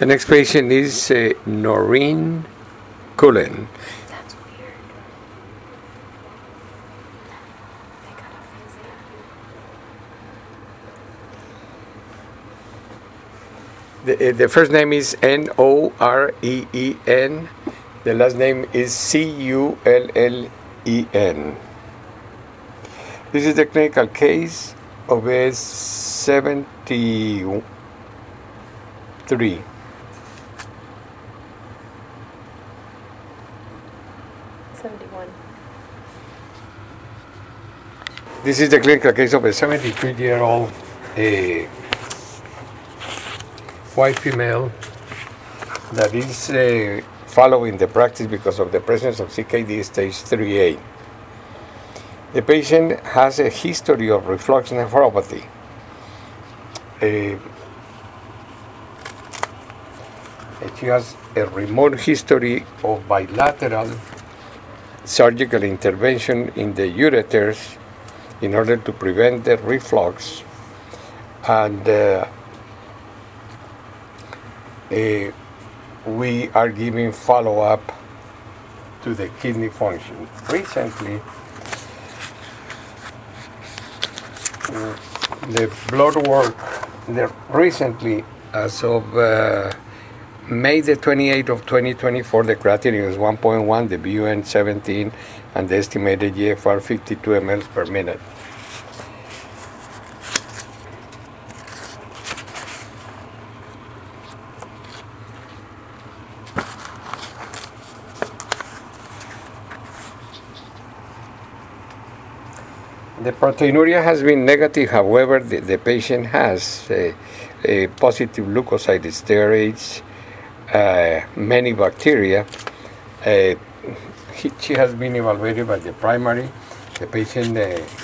The next patient is Noreen Cullen. That's weird. They gotta fix that. The first name is Noreen. The last name is Cullen. This is the clinical case of S73. 71. This is the clinical case of a 73-year-old white female that is following the practice because of the presence of CKD stage 3A. The patient has a history of reflux nephropathy. She has a remote history of bilateral surgical intervention in the ureters in order to prevent the reflux, and we are giving follow-up to the kidney function. Recently, the blood work, as of May the 28th of 2024, the creatinine is 1.1, the BUN 17, and the estimated GFR 52 mL per minute. The proteinuria has been negative. However, the patient has a positive leukocyte steroids, many bacteria. She has been evaluated by the primary. The patient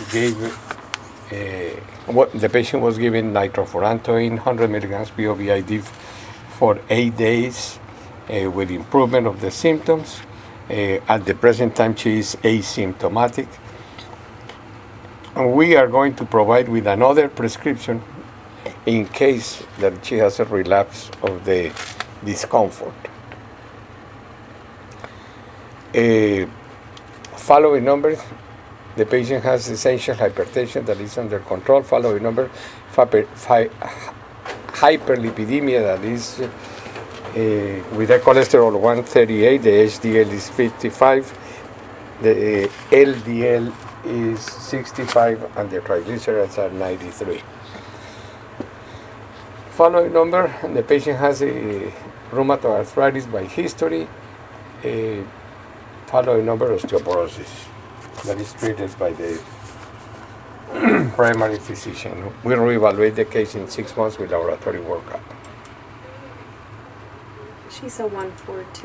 the patient was given nitrofurantoin, 100 milligrams BOVID for 8 days with improvement of the symptoms. At the present time, she is asymptomatic. And we are going to provide with another prescription in case that she has a relapse of the discomfort. Following numbers, the patient has essential hypertension that is under control. Following number, hyperlipidemia that is with a cholesterol 138, the HDL is 55, the LDL is 65, and the triglycerides are 93. Following number, the patient has a rheumatoid arthritis by history. Following number, osteoporosis that is treated by the primary physician. We'll reevaluate the case in 6 months with laboratory workup. She's a 142.